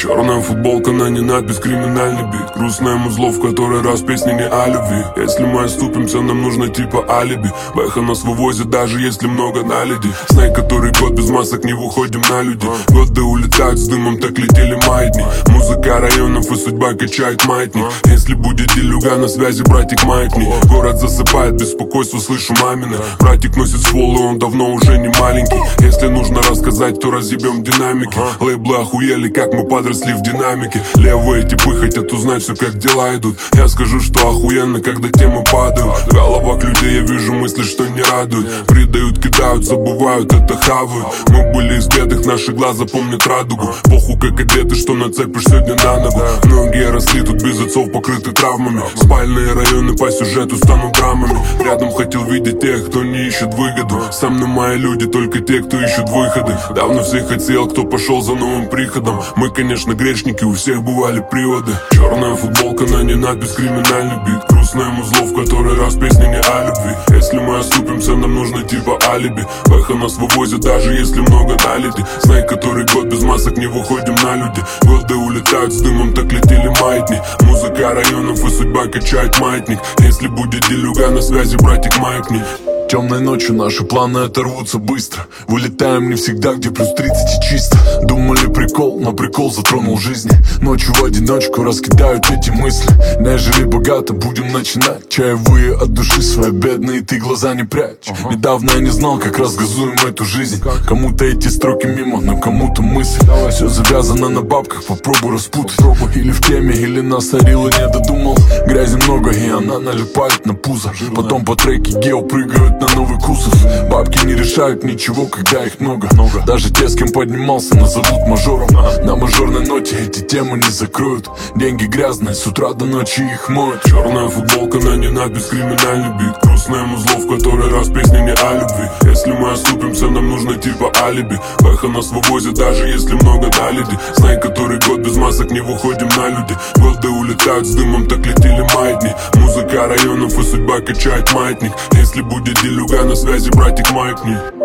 Черная футболка, на ней надпись «Криминальный бит». Грустная музло, в который раз песни не о любви. Если мы оступимся, нам нужно типа алиби. Бэха нас вывозит, даже если много наледи. Знай, который год без масок не выходим на люди. Годы улетают с дымом, так летели маятни. Музыка районов и судьба качает маятник. Если будет делюга на связи, братик, маятни. Город засыпает, беспокойство слышу мамины. Братик носит ствол, и он давно уже не маленький. Если нужно рассказать, то разъебем динамики. Лейблы охуели, как мы подросли в динамике. Левые типы хотят узнать все, как дела идут. Я скажу, что охуенно, когда темы падают. В головах людей я вижу мысли, что не радуют. Предают, кидают, забывают, это хавают. Мы были из бедных, наши глаза помнят радугу. Похуй, как одеты, что нацепишь сегодня на ногу. Многие росли тут без отцов, покрыты травмами. Спальные районы по сюжету станут драмами. Рядом хотел видеть тех, кто не ищет выгоду. Со мной мои люди, только те, кто ищут выходы. Давно всех отсеял, кто пошел за новым приходом. Мы, конечно, грешники, у всех бывали приводы. Черная футболка, на ней надпись «Криминальный бит». Грустное музло, в который раз песни не о любви. Если мы оступимся, нам нужно типа алиби. Бэха нас вывозит, даже если много наледи. Знай, который год без масок не выходим на люди. Годы улетают с дымом, так летели маятни. Музыка районов и судьба качает маятник. Если будет делюга на связи, братик, маятни. Темной ночью наши планы оторвутся быстро. Вылетаем не всегда, где плюс 30 и чисто. Думали прикол, но прикол затронул жизни. Ночью в одиночку раскидают эти мысли. Не жили богато, будем начинать. Чаевые от души свои бедные, ты глаза не прячь. Недавно я не знал, как разгазуем эту жизнь. Кому-то эти строки мимо, но кому-то мысль. Все завязано на бабках, попробуй распутать. Или в теме, или насорил и не додумал. Грязи много, и она налипает на пузо. Потом по треке гео прыгают на новый кузов. Бабки не решают ничего, когда их много. Даже те, с кем поднимался, назовут мажором. На мажорной ноте эти темы не закроют. Деньги грязные, с утра до ночи их моют. Черная футболка, на ней надпись «Криминальный бит». Грустное музло, в который раз песни не о любви. Если мы оступимся, нам нужно типа алиби. Бэха нас вывозит, даже если много наледи. Знай, который год без масок не выходим на люди. Годы улетают с дымом, так летели маятни. Музыка районов и судьба качает маятник. Если будет делюга на связи, братик, маятни.